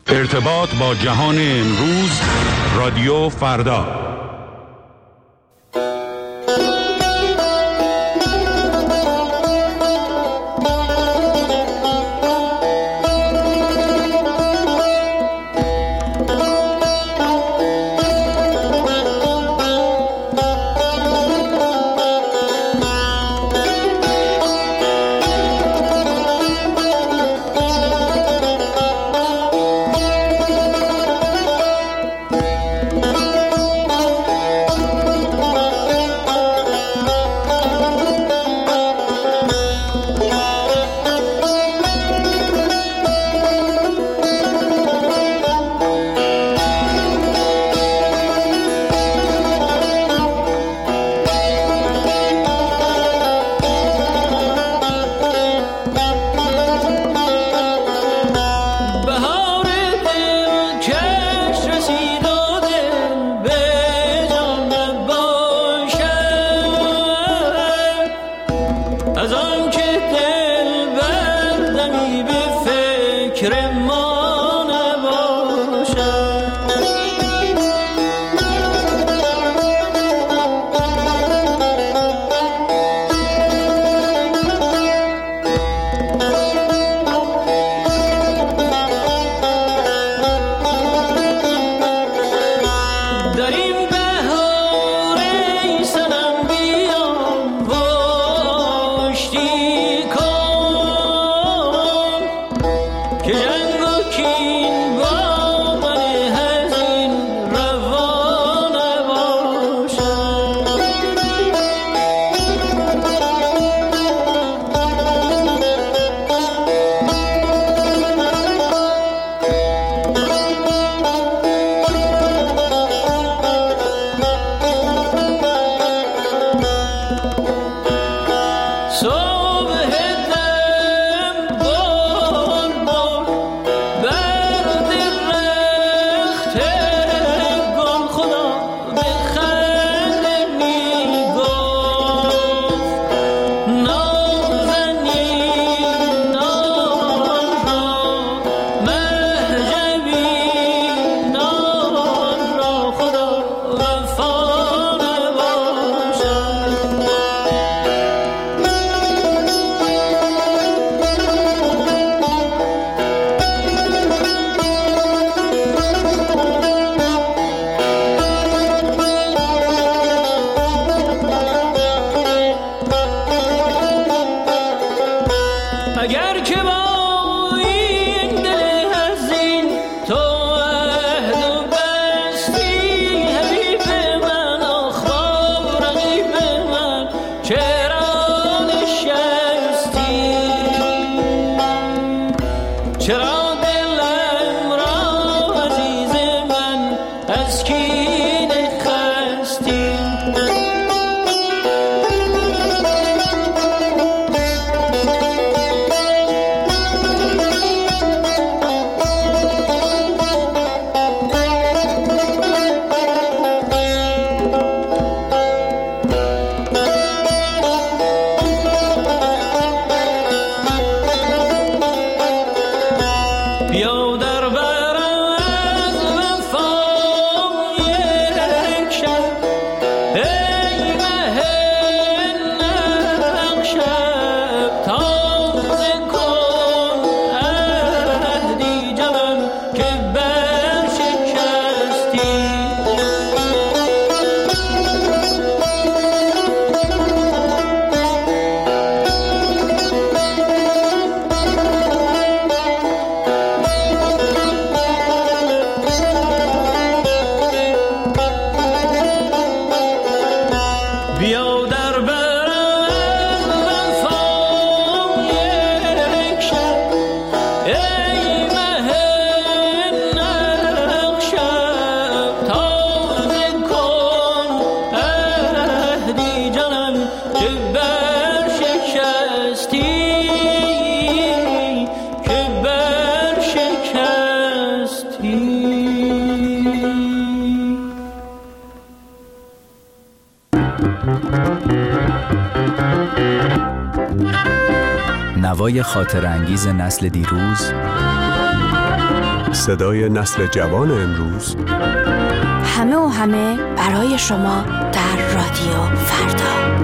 ارتباط با جهان امروز، رادیو فردا. نوای خاطرانگیز نسل دیروز، صدای نسل جوان امروز، همه و همه برای شما در رادیو فردا.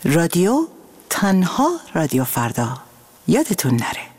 رادیو تنها رادیو فردا، یادتون نره.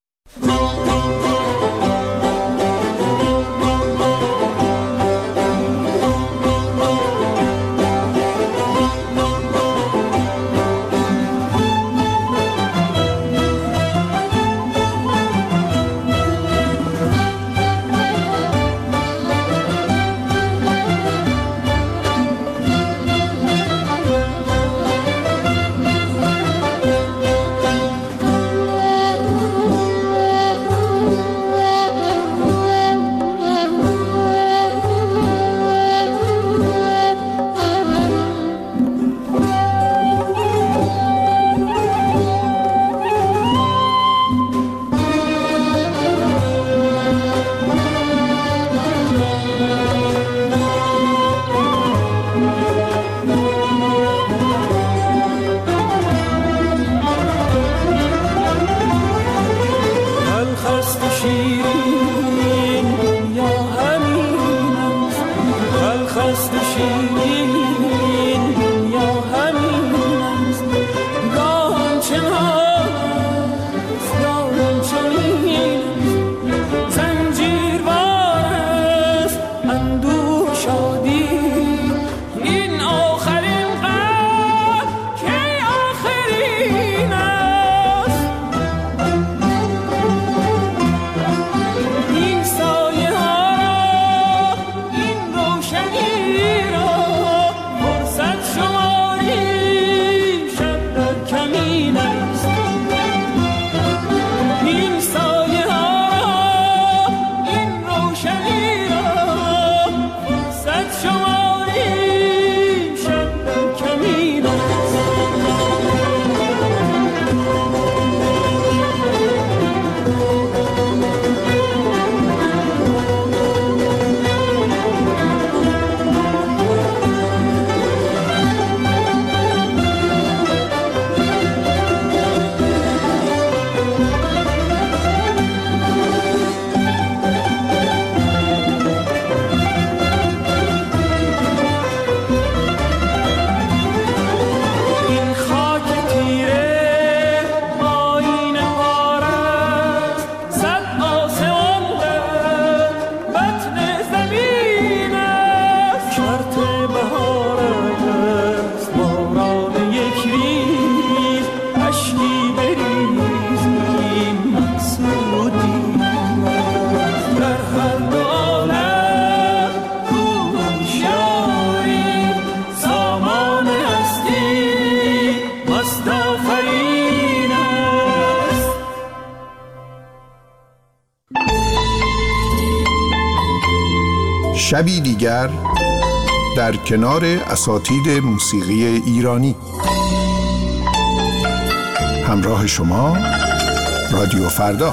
شبی دیگر در کنار اساتید موسیقی ایرانی. همراه شما رادیو فردا.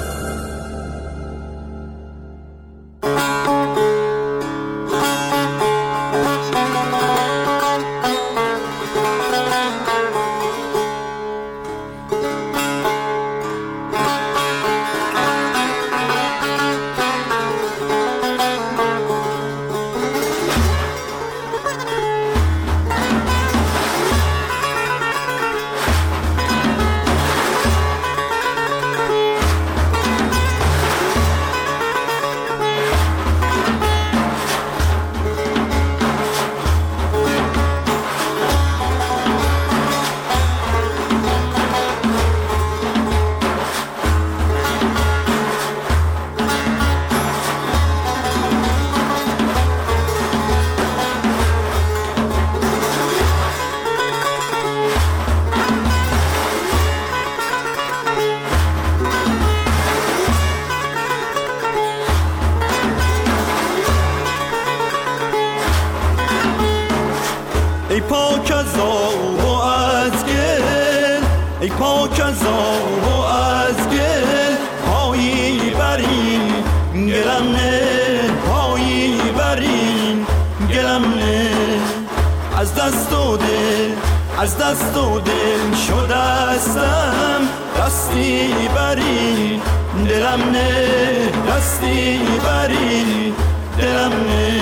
ای پاک از آب و از گل، ای پاک از آب و از گل، پایی بر این گلم نه، پایی بر این گلم نه. از دست و دل، از دست و دل شدستم، دستی بر این دلم نه، دستی بر این دلم نه.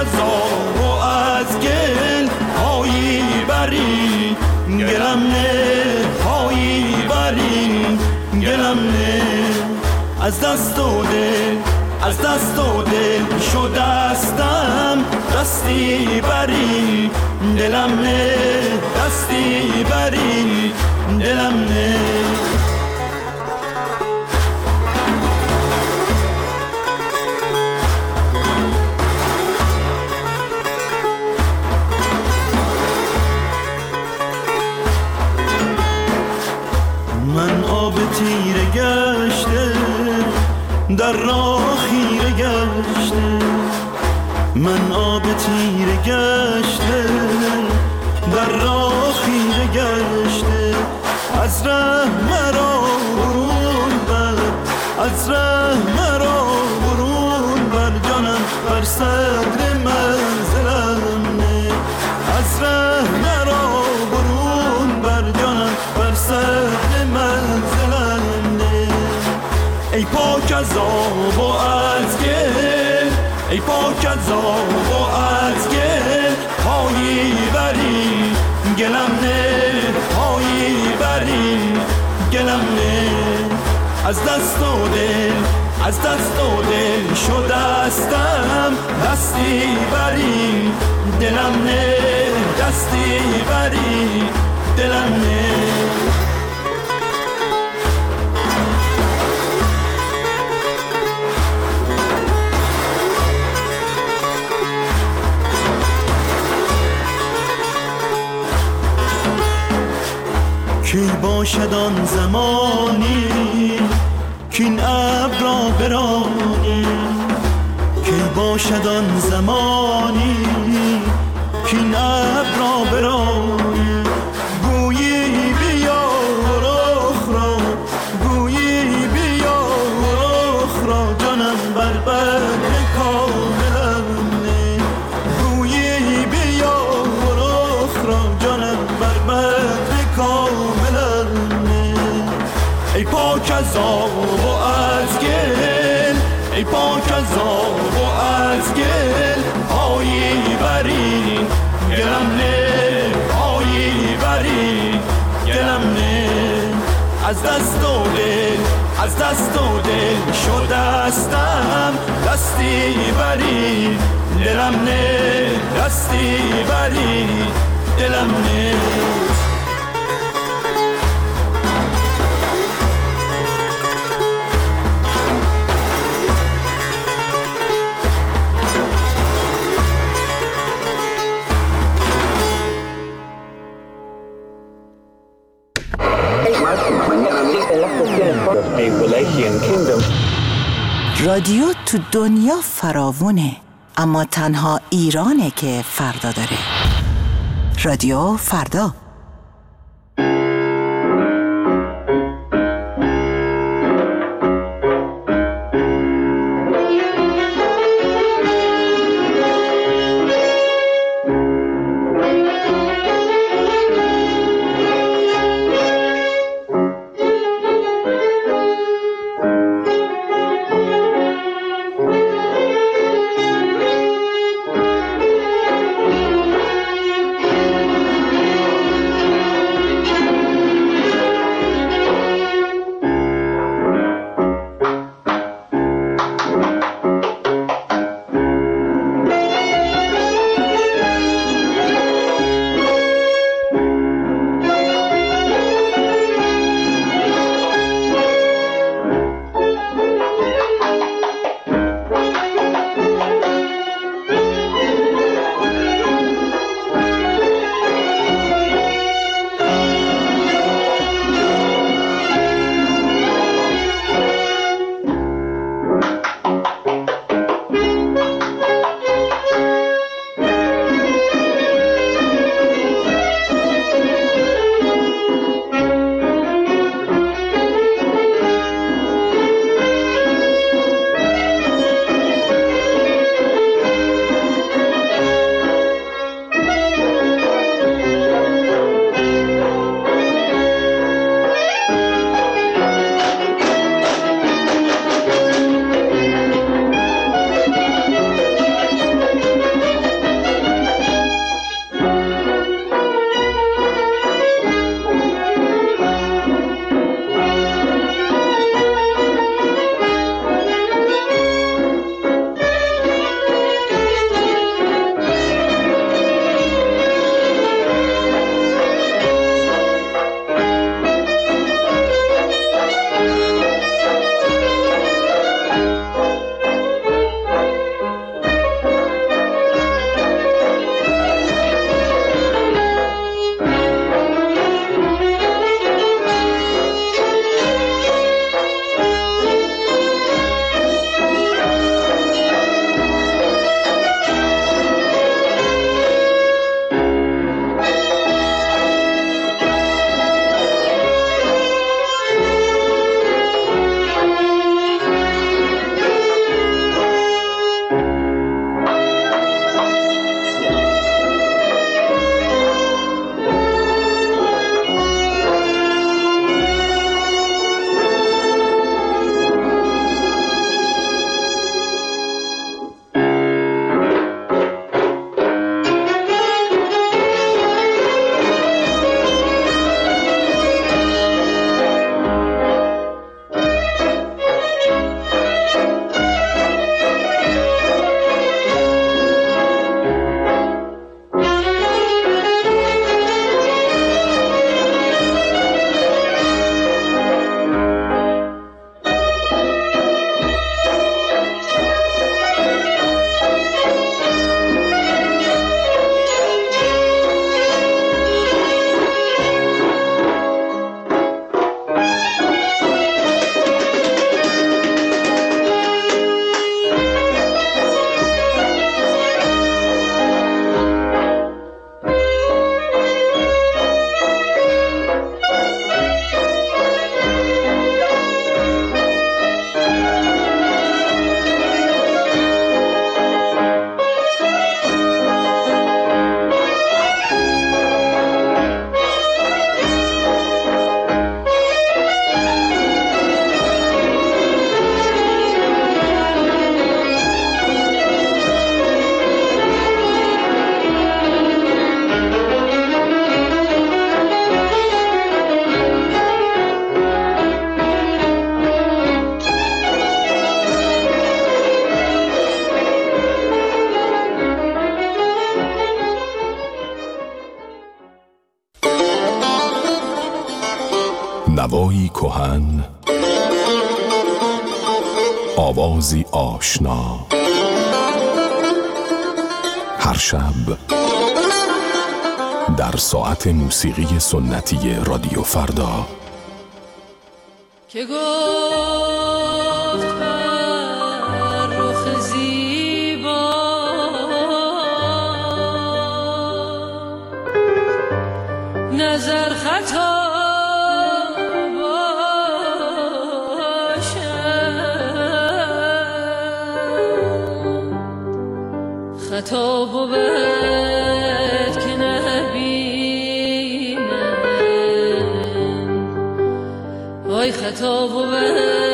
از و از گل پایی بری گلم نه پایی بری گلم نه از دست و دل از دست و دل شدستم دستی بری دلم نه دستی بری دلم نه من آب تیره گشته در راه خیره گشته من آب تیره گشته در راه خیره گشته از ره مرا برون بر از ره مرا برون بر جانم بر صدر منزلم نه از ره مرا برون بر جانم بر صدر منزلم نه ای پاک از آب و از گل ای پاک از آب و از گل پایی بری گلم نه پایی بری گلم نه از دست و دل از دست و دل شدستم دستی بری دلم نه دستی بری دلم نه کی باشد آن زمانی کین ابر را برانی کی باشد آن زمانی کین ابر را برانی گویی بیا رخ را گویی بیا رخ را جانم بر بدر کاملم نه گویی بیا رخ را جانم بر بدر کاملم نه ای پاک از آب و از گل ای پاک از آب و از گل پایی بری گلم نه پایی بری گلم نه از دست و دل از دست و دل شدستم دستی بری دلم نه دستی بری دلم نه رادیو تو دنیا فراوونه، اما تنها ایرانه که فردا داره. رادیو فردا. نوایی کهن، آوازی آشنا، هر شب در ساعت موسیقی سنتی رادیو فردا. که گفت بر رخ زیبا نظر خطا خطا بود که نبینم، وای خطا بود